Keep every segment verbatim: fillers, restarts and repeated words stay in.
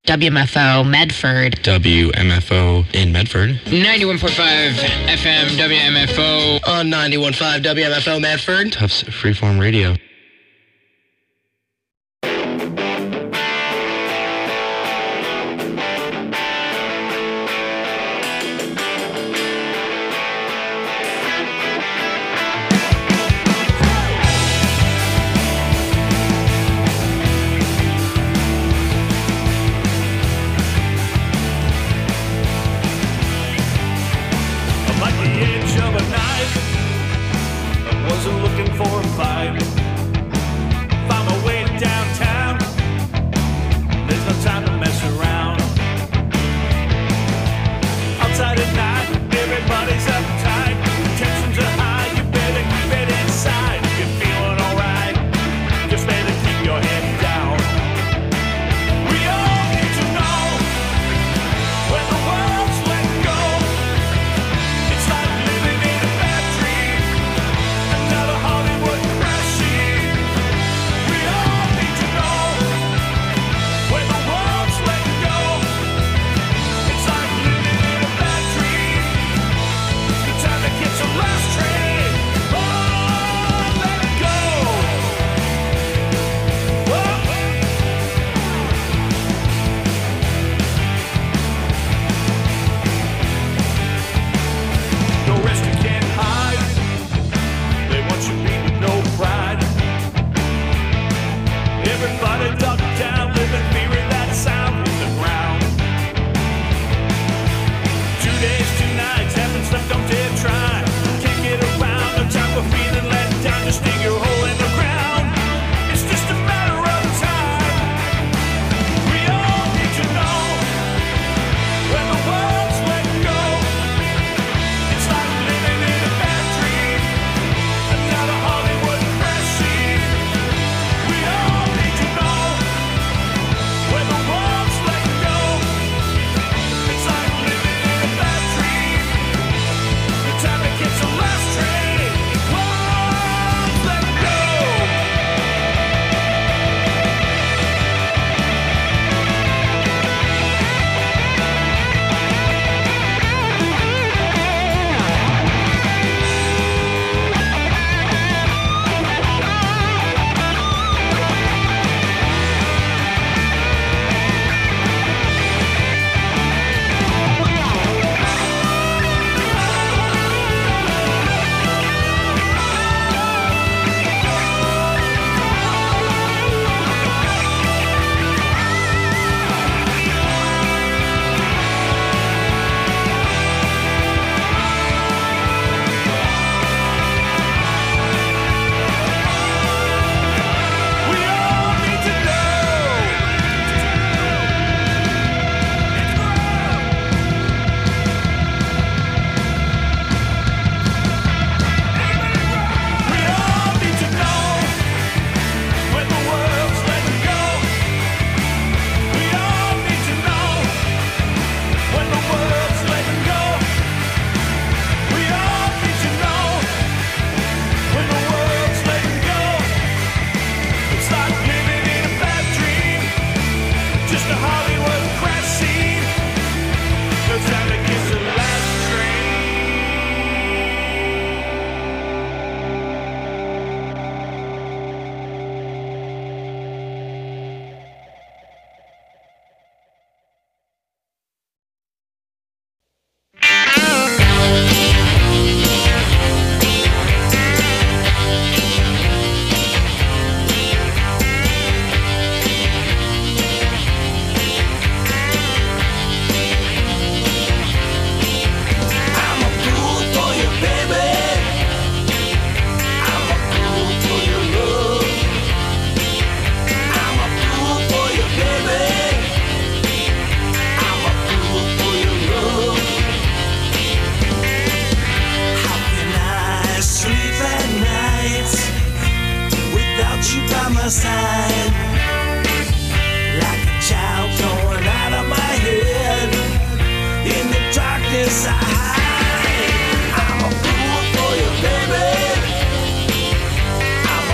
W M F O Medford. W M F O in Medford. ninety-one point five F M W M F O. On ninety-one point five W M F O Medford. Tufts Freeform Radio.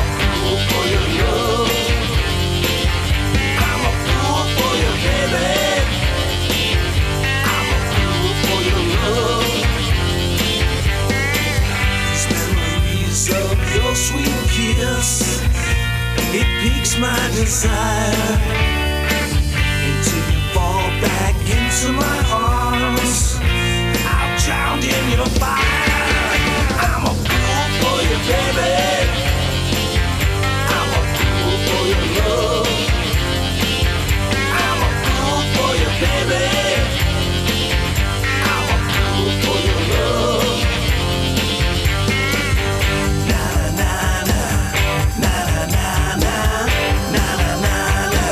Baby love, your sweet kiss, it piques my desire. Until you fall back into my arms, I'm drowned in your fire. I'm a fool for you, baby. I'm a fool for your love. I'm a fool for you, baby. I'm a fool for your love. Na na na na na na na na na na na.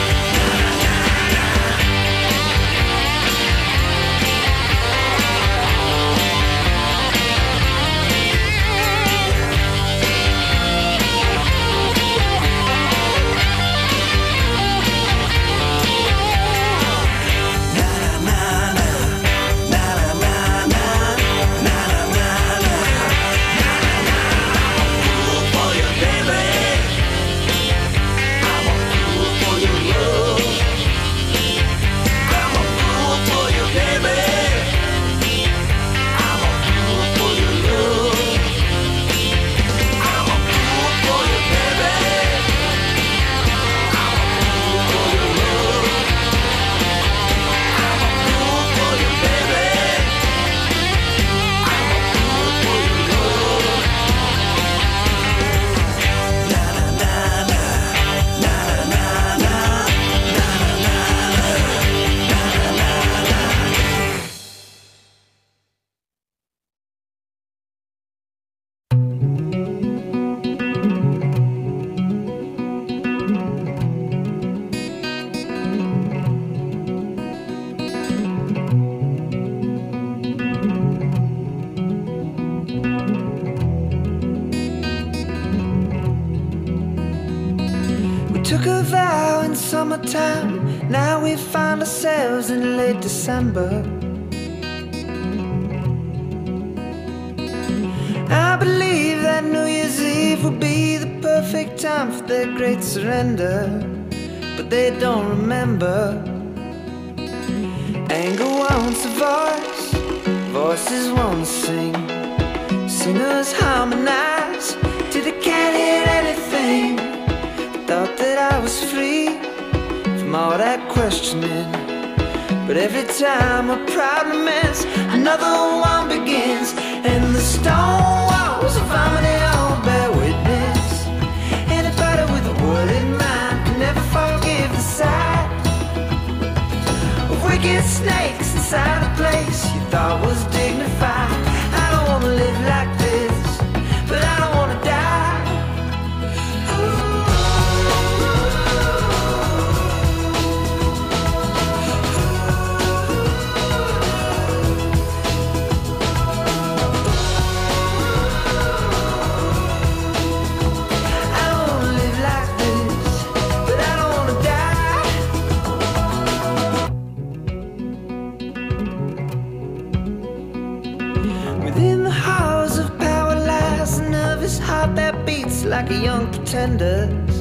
Took a vow in summertime, now we find ourselves in late December. I believe that New Year's Eve will be the perfect time for their great surrender, but they don't remember. Anger wants a voice, voices want to sing, singers harmonize till they can't hear anything. Thought that I was free from all that questioning, but every time a problem ends, another one begins, and the stone walls of harmony all bear witness. Anybody with a word in mind can never forgive the sight of wicked snakes inside a place you thought was dignified. I don't wanna live like this, but I don't wanna die. Heart that beats like a young pretender's.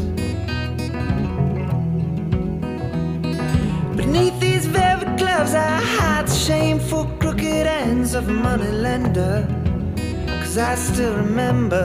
Beneath these velvet gloves I hide the shameful crooked ends of a moneylender, 'cause I still remember.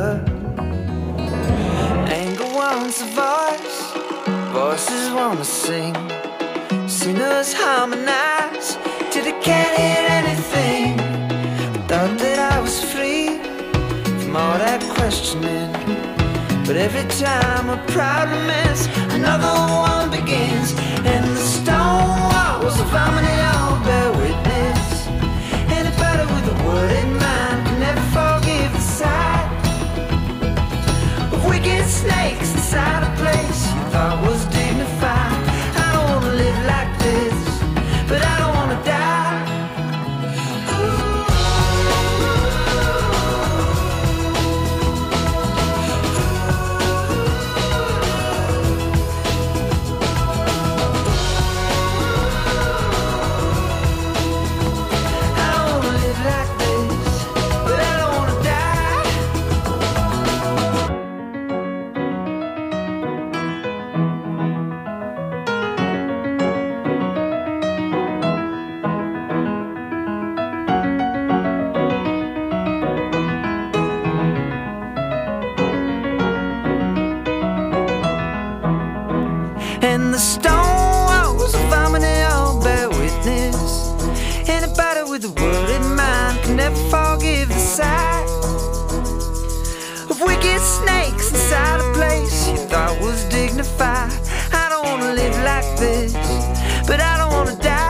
Anger wants a voice, voices wanna sing, singers harmonize till they can't hear anything. Thought that I was free from all that questioning, but every time a problem ends, another one begins, and the stone walls of harmony all bear witness. Anybody with a word in mind can never forgive the sight of wicked snakes inside a place you thought was dignified. I don't wanna live like this, but I don't wanna die. snakes inside a place you thought was dignified. I don't wanna live like this, but I don't wanna die.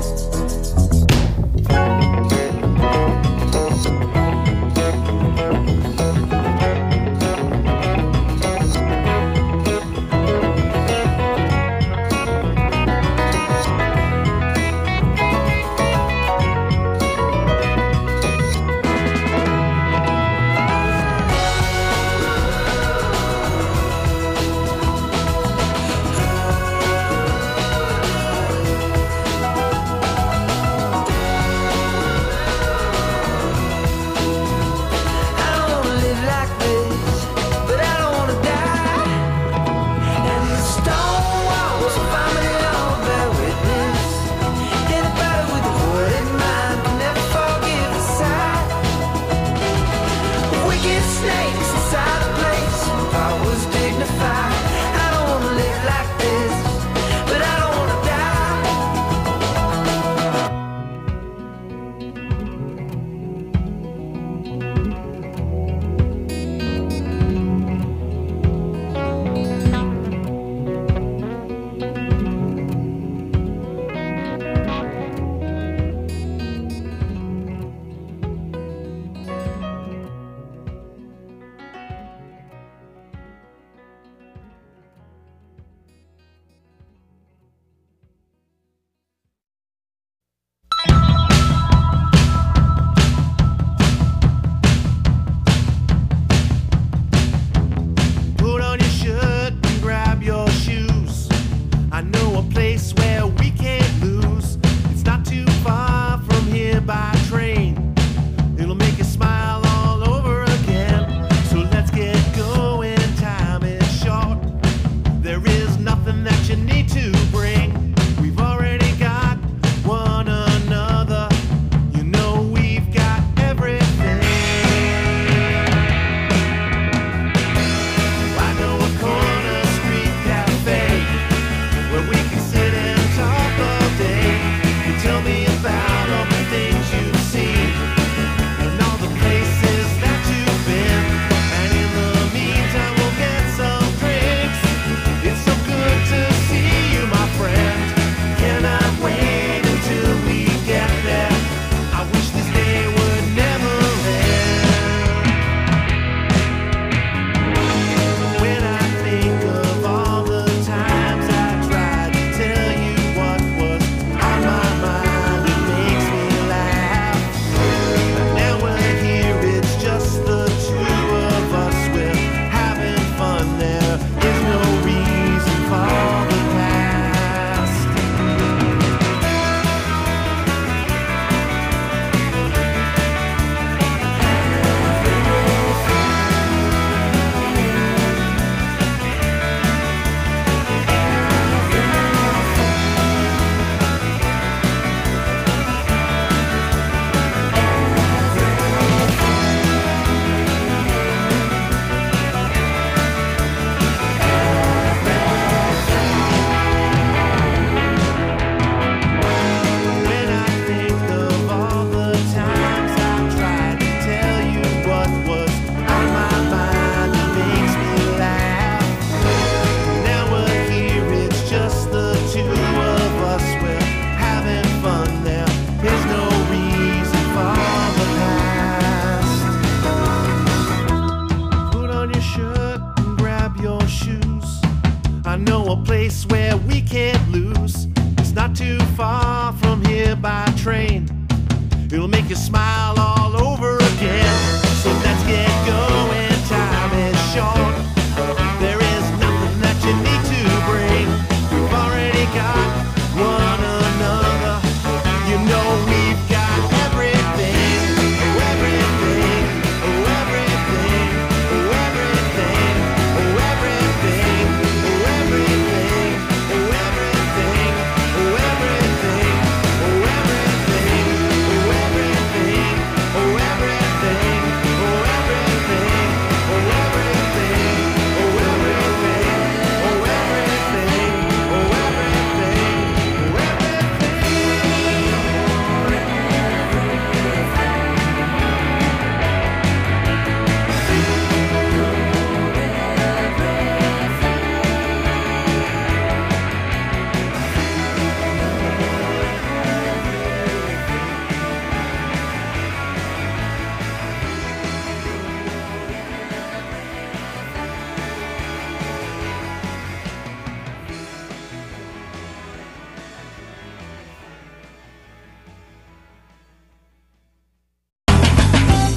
It'll make you smile all over again. So let's get going, time is short. There is nothing that you need to bring. We've already got one another. You know we've got everything. Oh, everything. Oh, everything. Oh, everything. Oh, everything. Oh, everything. Oh, everything. Oh, everything. Oh, everything. Oh, everything.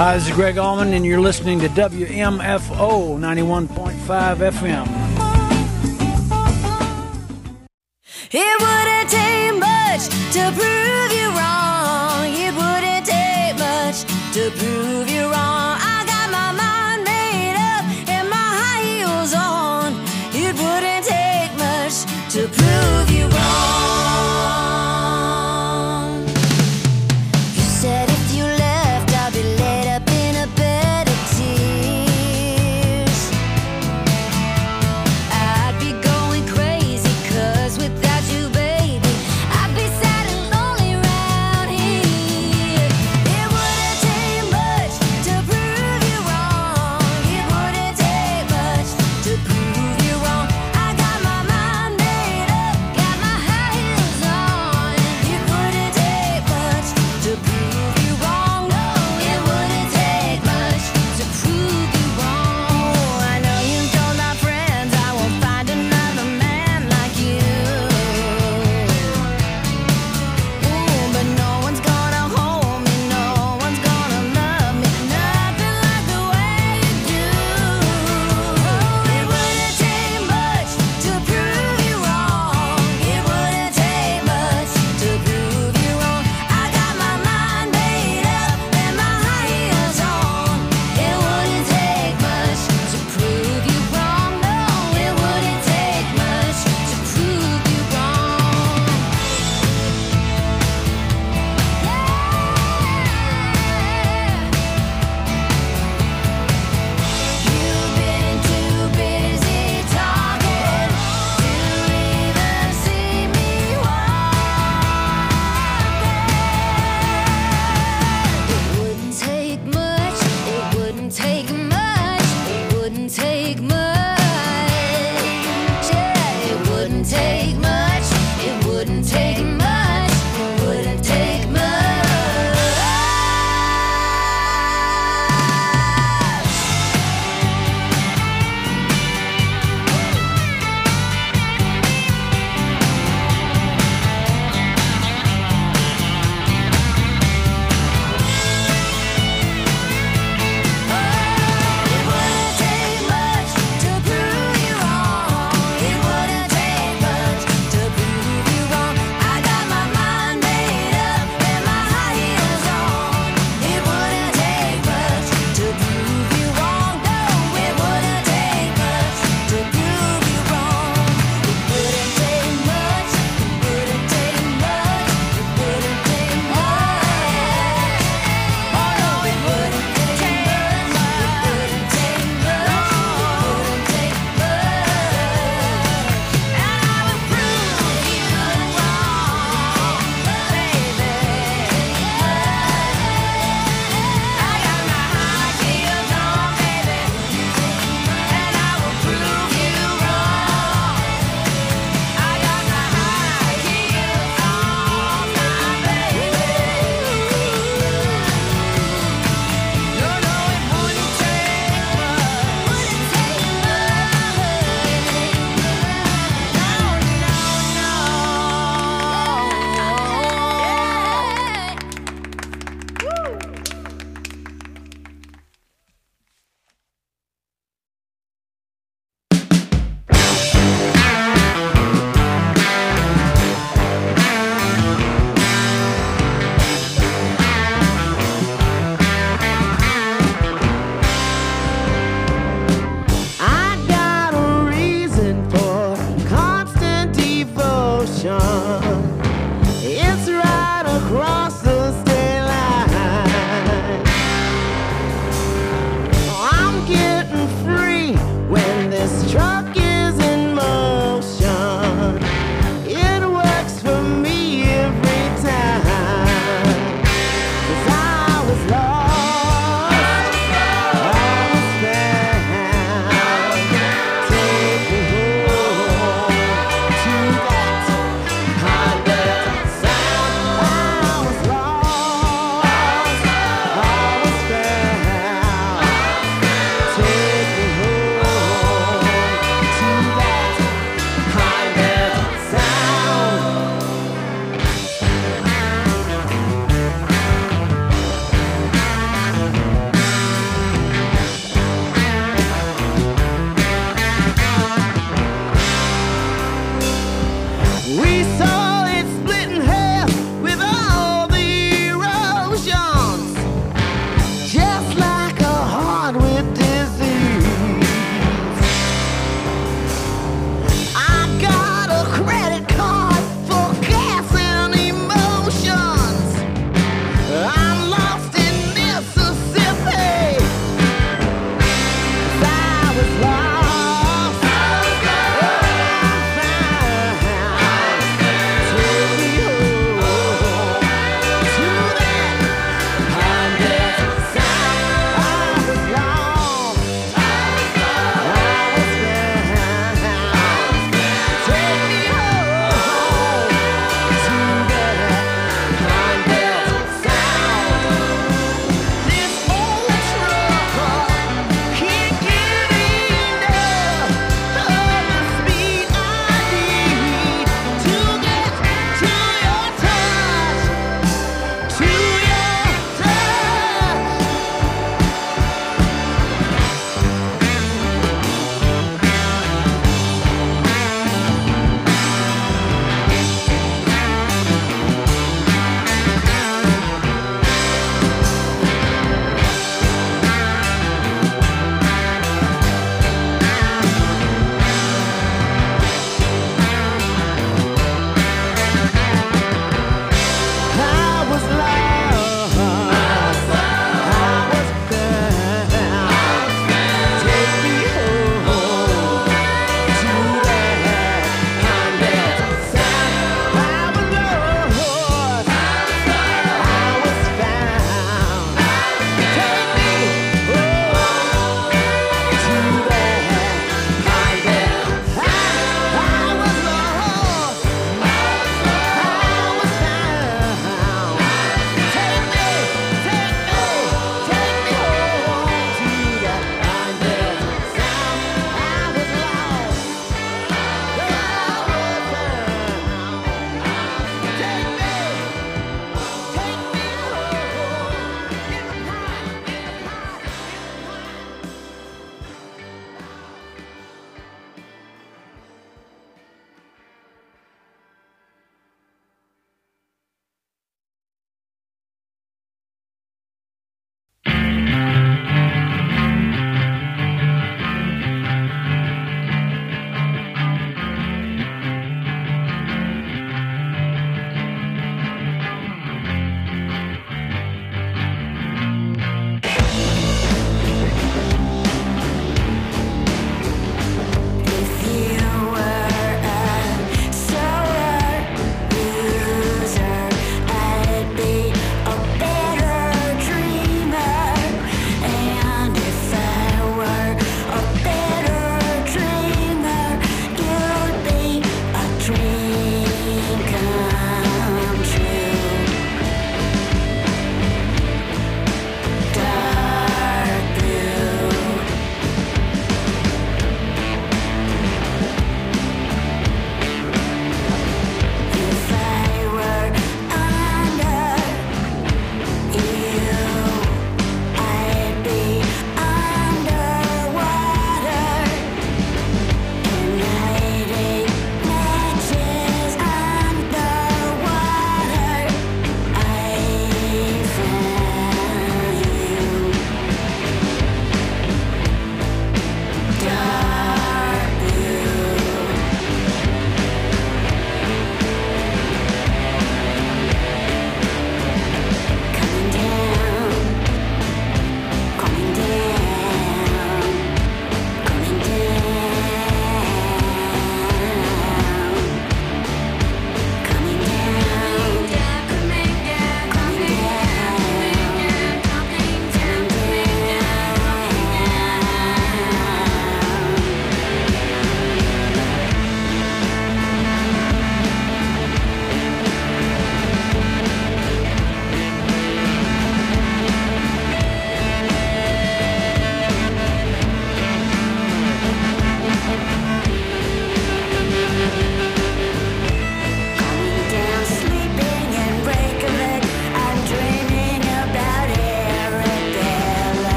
Hi, this is Greg Allman, and you're listening to W M F O ninety-one point five F M. It wouldn't take much to prove you wrong. It wouldn't take much to prove you wrong. I got my mind made up and my high heels on. It wouldn't take much to prove you wrong. You said if you left, I'd be laid up in a bed of tears. I'd be going crazy, 'cause without you, baby, I'd be sad and lonely round here. It wouldn't take much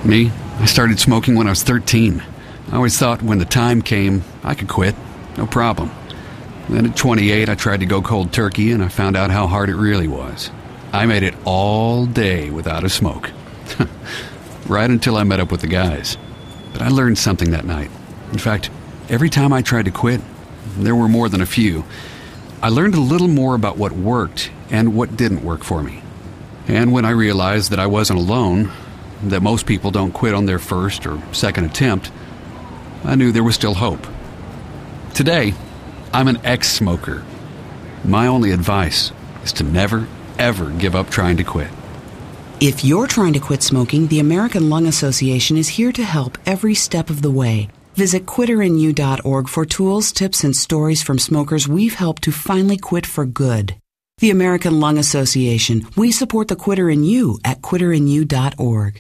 Me, I started smoking when I was thirteen. I always thought when the time came, I could quit. No problem. Then at twenty-eight, I tried to go cold turkey, and I found out how hard it really was. I made it all day without a smoke. Right until I met up with the guys. But I learned something that night. In fact, every time I tried to quit, there were more than a few, I learned a little more about what worked and what didn't work for me. And when I realized that I wasn't alone, that most people don't quit on their first or second attempt, I knew there was still hope. Today, I'm an ex-smoker. My only advice is to never, ever give up trying to quit. If you're trying to quit smoking, the American Lung Association is here to help every step of the way. Visit quitter in you dot org for tools, tips, and stories from smokers we've helped to finally quit for good. The American Lung Association. We support the Quitter in You at quitter in you dot org.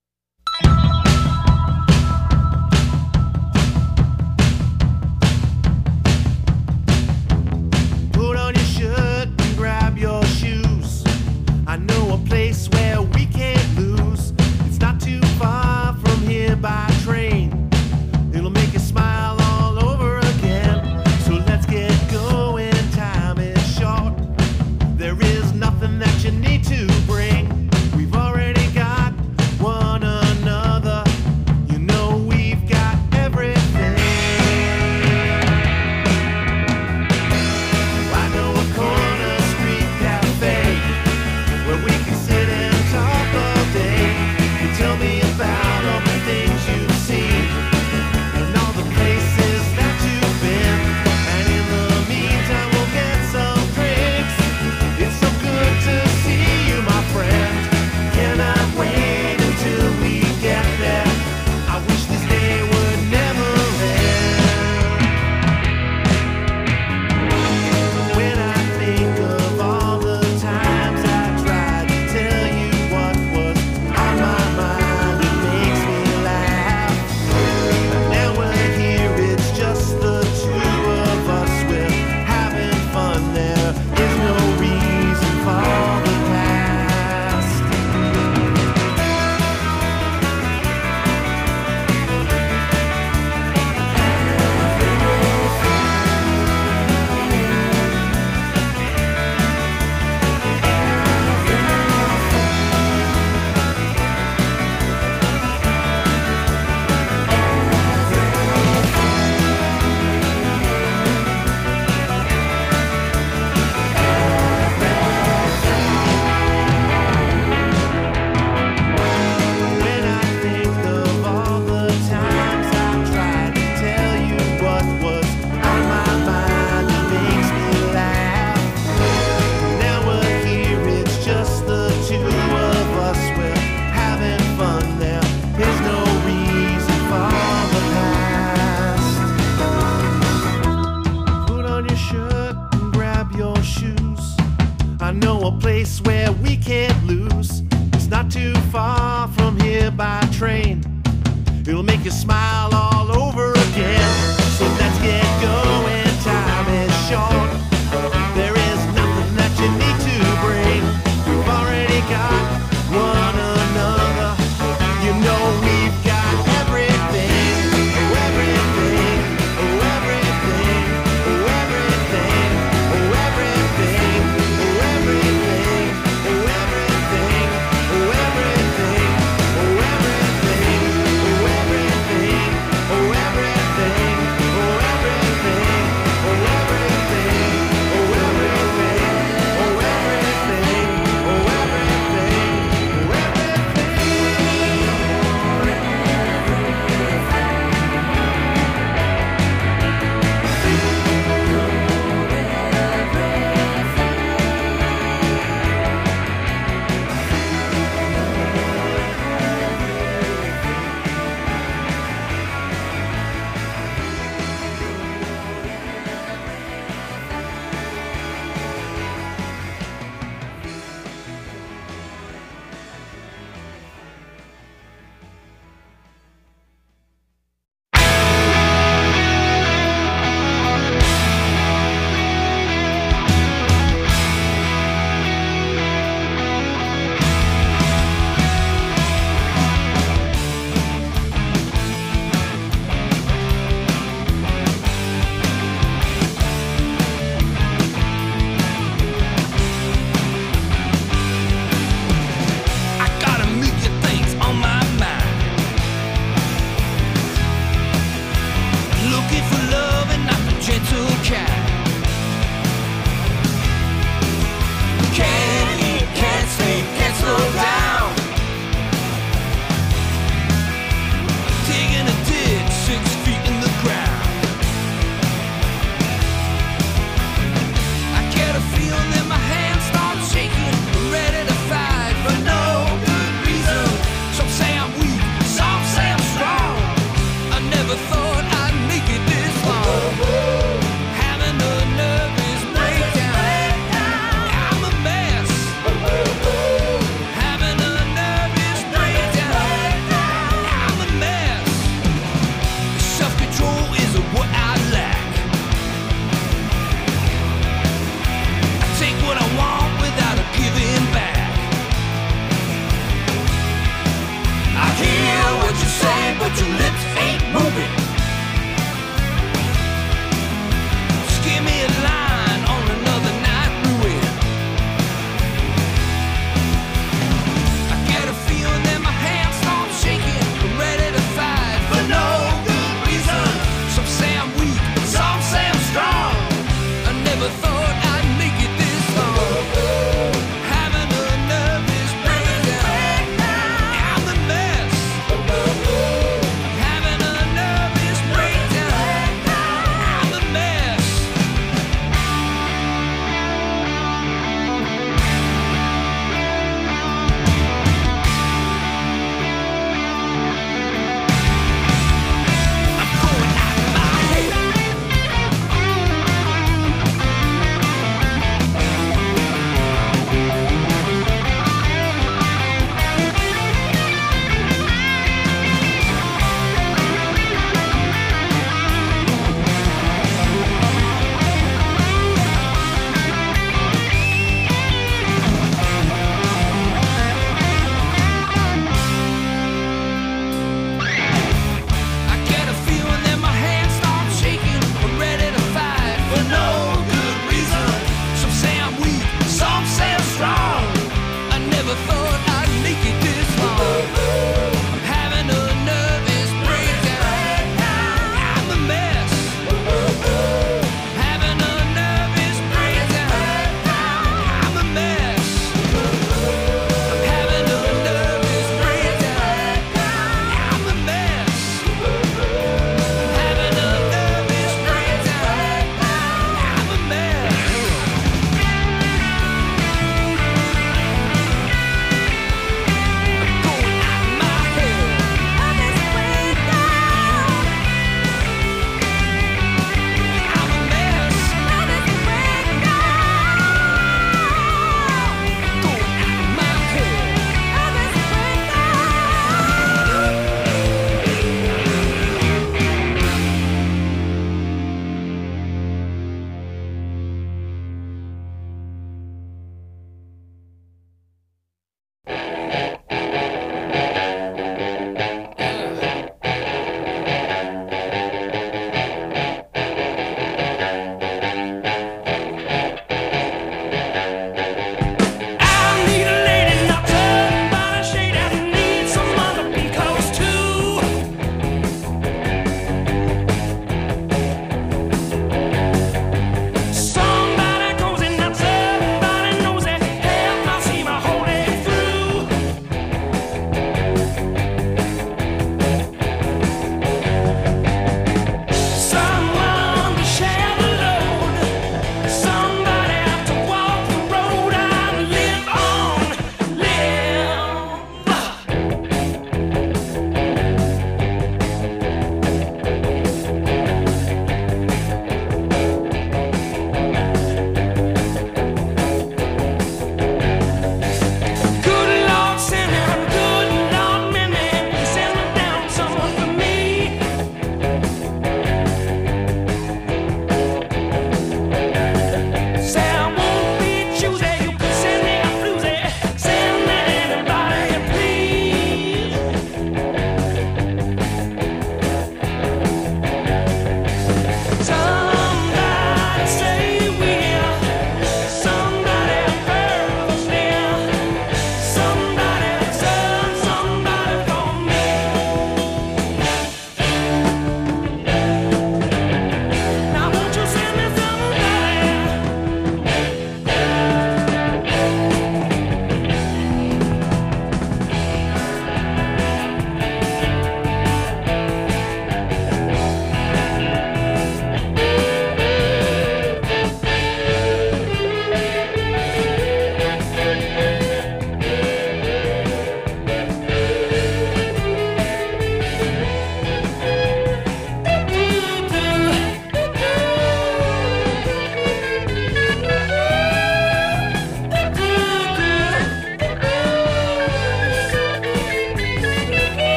Put on your shirt and grab your shoes. I know a place where we can't lose. It's not too far from here by train. It'll make you smile all over again. So let's get going, time is short. There is nothing that you need to bring. We've already got one another. You know we've got everything. I know a corner street cafe where we can sit and talk all day. You tell me about all the things you've seen and all the places that you've been. And in the meantime, we'll get some drinks. It's so good to see you, my friend. Cannot wait until we get there. I wish this day would never end. When I think of all the times I tried to tell you what was on my mind, it makes me laugh. Now we're here, it's just the two of us. We're having fun, there is no reason for the past. When I think of all the times I tried to tell you what was on my mind, it makes me laugh. Now we're here, it's just the two of us. We're having fun, there is no reason for the past. Put on your shirt and grab your shoes. I know a place where we can't lose. It's not too far from here by train. It'll make you smile all over again. So let's get going, time is short. There is nothing that you need to bring. We've already got one another. You know we've got everything. Oh, everything. Oh, everything. Oh, everything. Oh, everything. Oh, everything. Oh, everything. Oh, everything. Oh, everything. Oh, everything.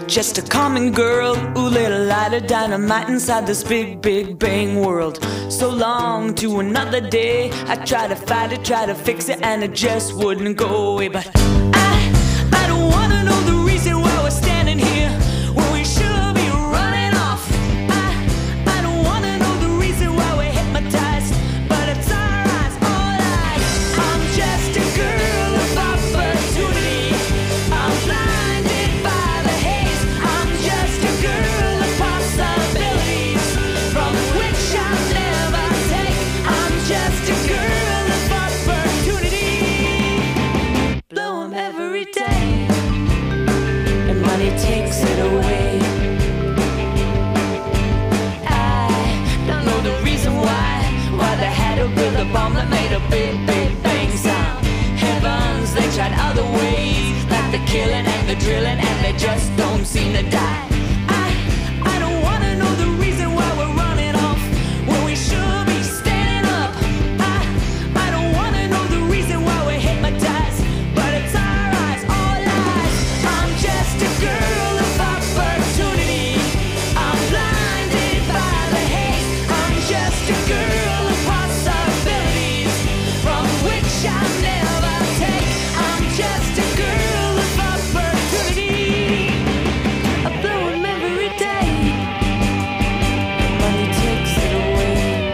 just a common girl, ooh, little light of dynamite inside this big, big bang world. So long to another day, I try to fight it, try to fix it, and it just wouldn't go away. But I, I don't wanna know the reason why we're standing here when we should be running off. I, I don't wanna know the reason why we're hypnotized, but it's our eyes, all eyes. I'm just a girl of opportunity. I'm blinded by the haze. I'm just a girl of possibilities from which I'll never take. I'm just a girl of opportunity. Blow 'em every day, and money takes it away. I don't know the reason why, why they had to build a bomb that made a big, big bang sound. Heavens, they tried other ways, like the killing and the drilling, and they just don't seem to die. I, I don't wanna know the reason why we're running off when we should be standing up. I, I don't wanna know the reason why we're hypnotized, but it's our eyes, all eyes. I'm just a girl of opportunity. I'm blinded by the haze. I'm just a girl of possibilities from which I'll never take. I'm just a girl of opportunity. I blow 'em every day. Money takes it away.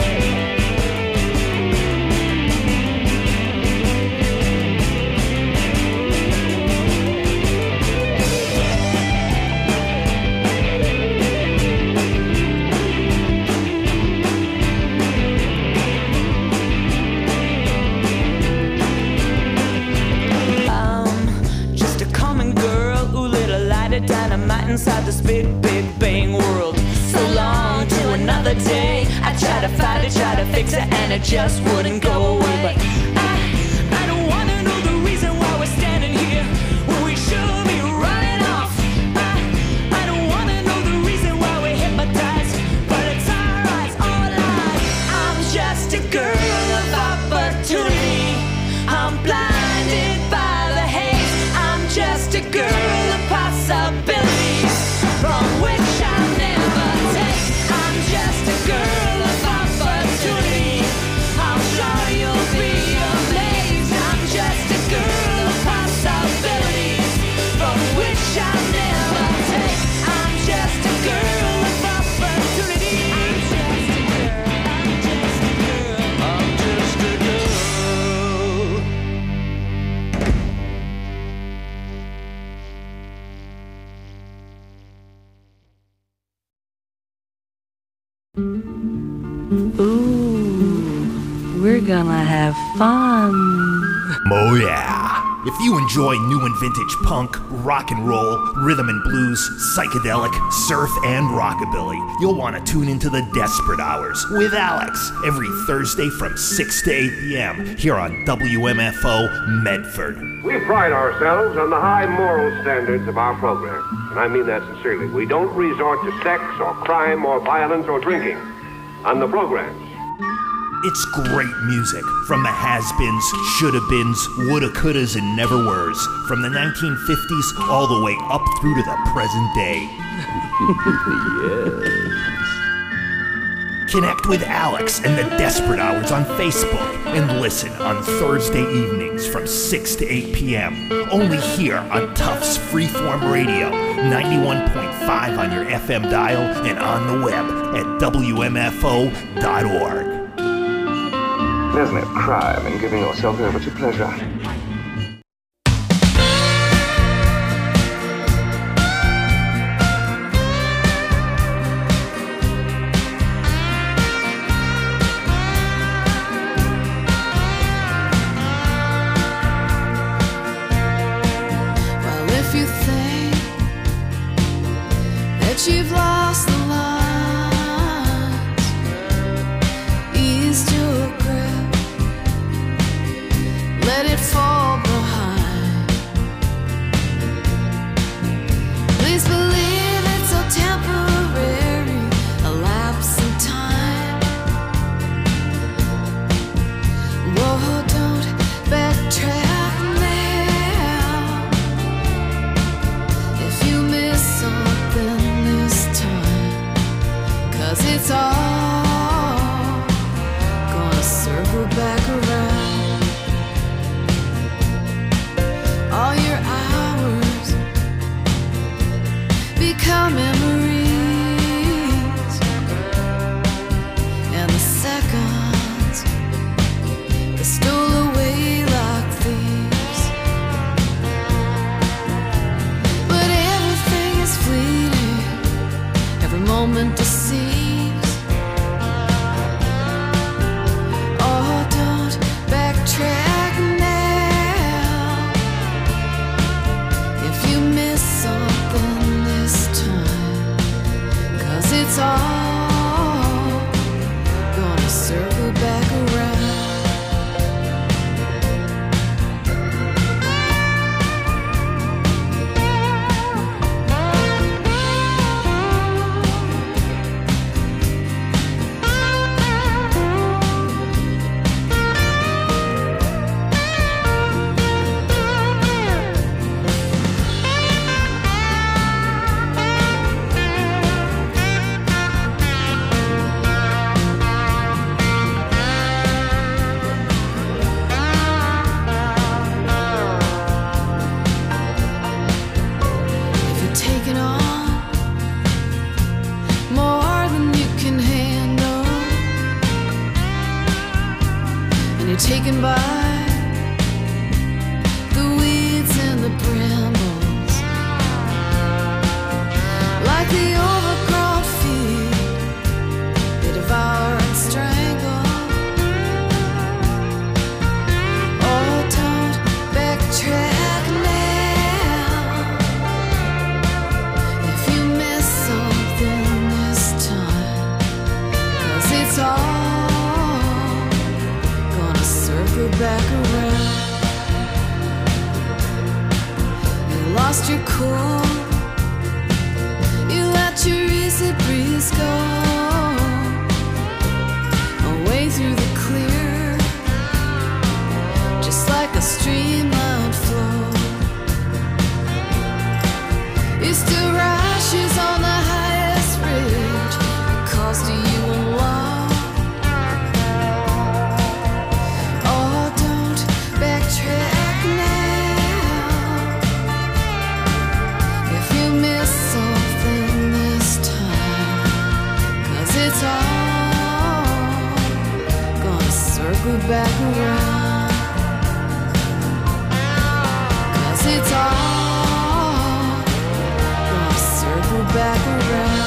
I'm just a common girl, ooh, little light of dynamite inside this big, big bang world. So long to another day, I try to fight it, try to fix it, and it just wouldn't go away. But I, I don't wanna know the reason why we're standing here when we should be running off. I, I don't wanna know the reason why we're hypnotized, but it's our eyes, all eyes. I'm just a girl of opportunity. I'm blinded by the haze. I'm just a girl of possibilities from which I'll never take. I'm just a girl of opportunity. I'm sure you'll be amazed. I'm just a girl of possibilities from which I'll never take. I'm just a girl of opportunity. I'm just a girl. I'm just a girl. I'm just a girl. Ooh, we're gonna have fun. Oh yeah. If you enjoy new and vintage punk, rock and roll, rhythm and blues, psychedelic, surf, and rockabilly, you'll want to tune into the Desperate Hours with Alex every Thursday from six to eight p.m. here on W M F O Medford. We pride ourselves on the high moral standards of our program, and I mean that sincerely. We don't resort to sex or crime or violence or drinking on the programs. It's great music from the has-beens, shoulda-beens, woulda, couldas, and never-weres, from the nineteen fifties all the way up through to the present day. Yes. Connect with Alex and the Desperate Hours on Facebook and listen on Thursday evenings from six to eight p.m. only here on Tufts Freeform Radio, ninety-one point five on your F M dial and on the web at W M F O dot org. There's no crime in giving yourself over to pleasure. Well, if you think that you've lost the lines, ease your grip, let it fall behind. Please believe it's so temporary, a lapse in time. Whoa, don't backtrack now. If you miss someone back around. You lost your cool. You let your easy breeze go away through the clear, just like a streamlined flow. You still rashes on the highest ridge because to you alone. Oh, don't backtrack now. If you miss something this time, 'cause it's all gonna circle back around. 'Cause it's all gonna circle back around.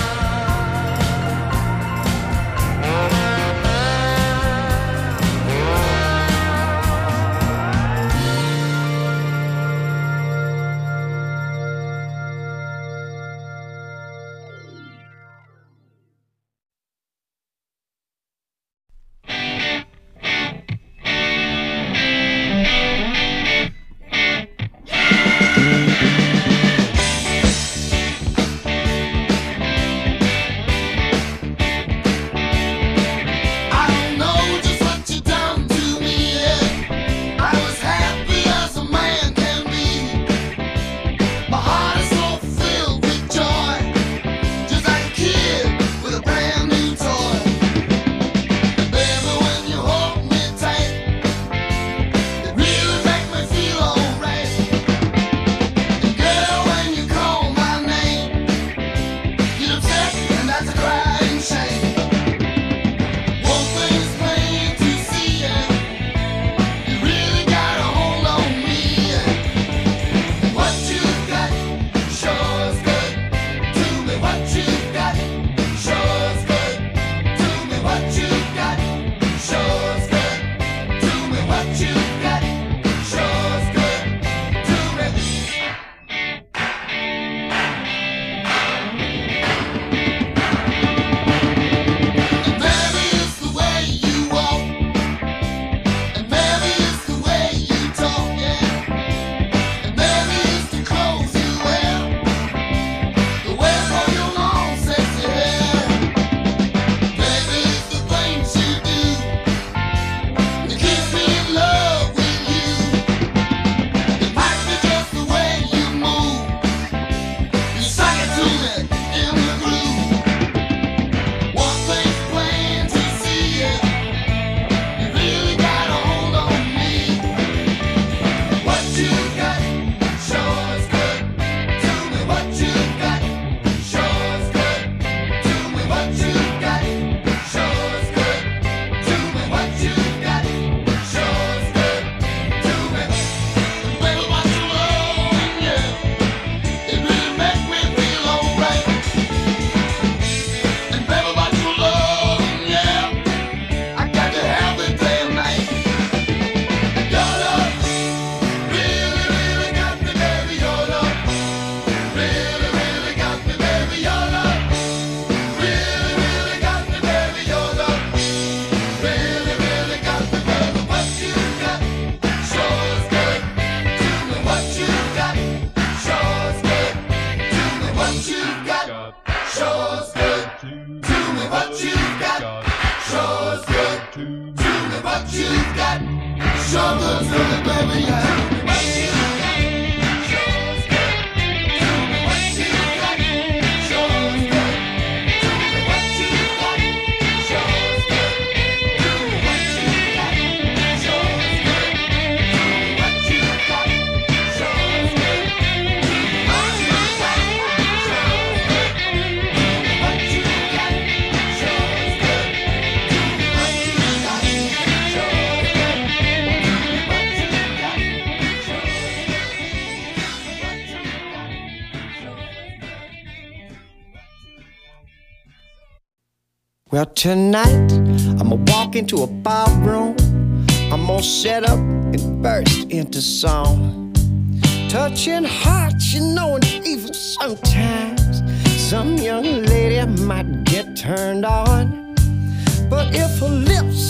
Well, tonight, I'ma walk into a ballroom. I'm gonna set up and burst into song. Touching hearts, you know, and even sometimes some young lady might get turned on. But if her lips, she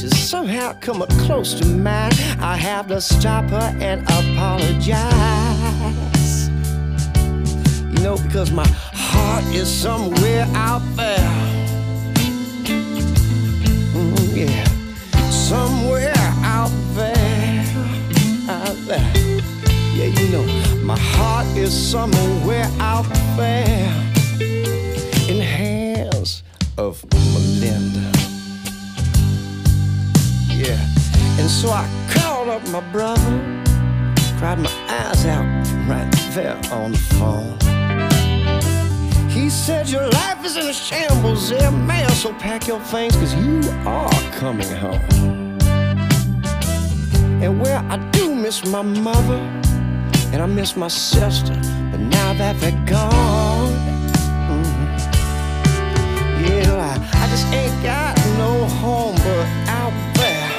to somehow come up close to mine, I have to stop her and apologize. You know, because my heart is somewhere out there. Mm, yeah, somewhere out there, out there. Yeah, you know, my heart is somewhere out there in hands of Melinda. Yeah, and so I called up my brother, cried my eyes out right there on the phone. He said, your life is in a shambles there, man, so pack your things, cause you are coming home. And well, I do miss my mother, and I miss my sister, but now that they're gone, mm-hmm. Yeah, I, I just ain't got no home but out there.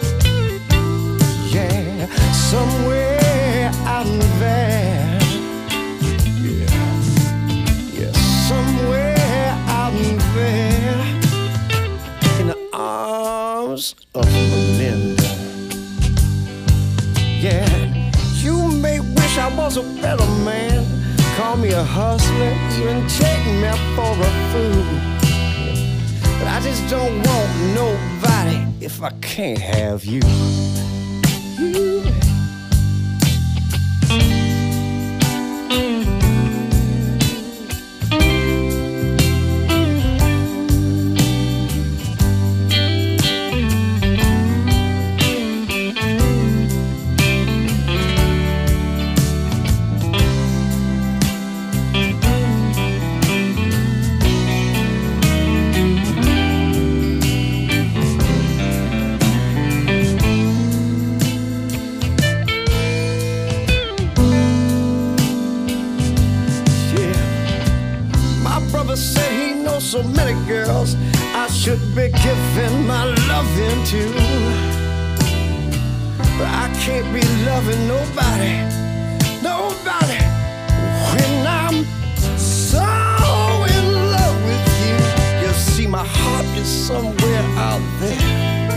Yeah, somewhere out there. Yeah, yeah, somewhere out there in the arms of Melinda. Yeah, you may wish I was a better man, call me a hustler, even take me for a fool. But I just don't want nobody if I can't have you. You. So many girls I should be giving my loving to, but I can't be loving nobody, nobody when I'm so in love with you. You see, my heart is somewhere out there,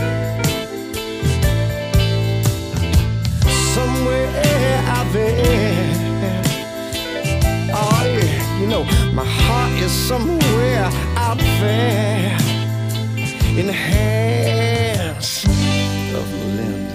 somewhere out there. Oh yeah, you know, my heart is somewhere out there in the hands of Melinda.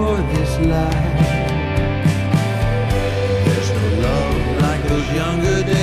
Younger days.